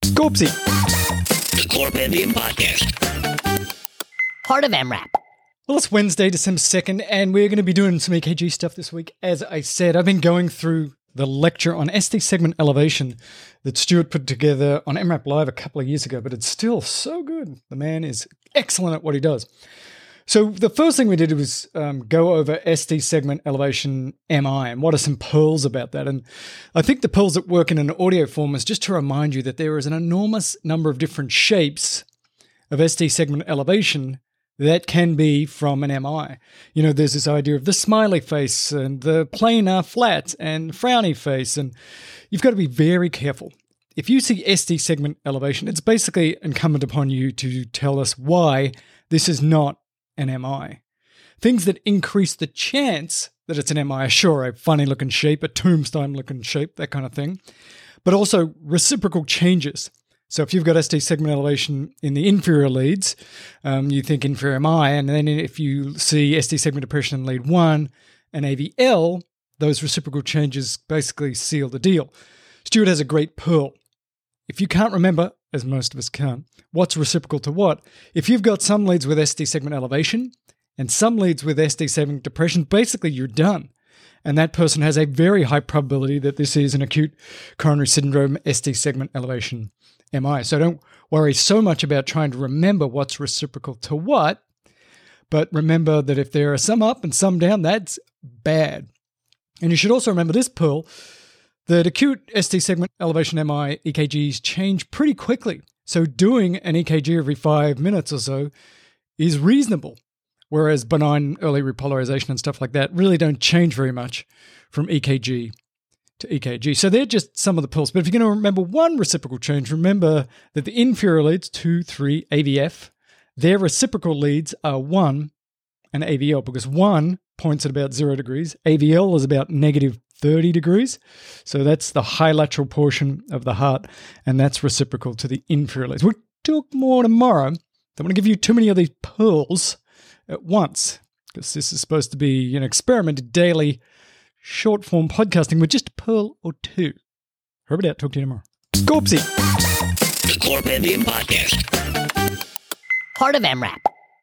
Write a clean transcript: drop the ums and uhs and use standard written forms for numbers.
Scorpsy. The Corpendium Podcast. Part of MRAP. Well, it's Wednesday, December 2nd, and we're going to be doing some EKG stuff this week. As I said, I've been going through the lecture on ST segment elevation that Stuart put together on MRAP Live a couple of years ago, but it's still so good. The man is excellent at what he does. So the first thing we did was go over ST segment elevation MI and what are some pearls about that. And I think the pearls that work in an audio form is just to remind you that there is an enormous number of different shapes of ST segment elevation that can be from an MI. You know, there's this idea of the smiley face and the planar flat and frowny face, and you've got to be very careful. If you see ST segment elevation, it's basically incumbent upon you to tell us why this is not an MI. Things that increase the chance that it's an MI are sure a funny looking shape, a tombstone looking shape, that kind of thing, but also reciprocal changes. So if you've got ST segment elevation in the inferior leads, you think inferior MI, and then if you see ST segment depression in lead 1 and AVL, those reciprocal changes basically seal the deal. Stuart has a great pearl. If you can't remember, as most of us can't, what's reciprocal to what, if you've got some leads with ST segment elevation and some leads with ST segment depression, basically you're done. And that person has a very high probability that this is an acute coronary syndrome ST segment elevation MI. So don't worry so much about trying to remember what's reciprocal to what, but remember that if there are some up and some down, that's bad. And you should also remember this pearl, that acute ST segment elevation MI EKGs change pretty quickly. So doing an EKG every 5 minutes or so is reasonable, whereas benign early repolarization and stuff like that really don't change very much from EKG to EKG. So they're just some of the pearls. But if you're going to remember one reciprocal change, remember that the inferior leads, 2, 3, AVF, their reciprocal leads are 1 and AVL, because 1 points at about 0 degrees. AVL is about negative 30 degrees. So that's the high lateral portion of the heart, and that's reciprocal to the inferior leads. We'll talk more tomorrow. Don't want to give you too many of these pearls at once, because this is supposed to be an experimented daily short-form podcasting with just a pearl or two. Herbert out. Talk to you tomorrow. Scorpsy. The Corpendium Podcast. Part of MRAP.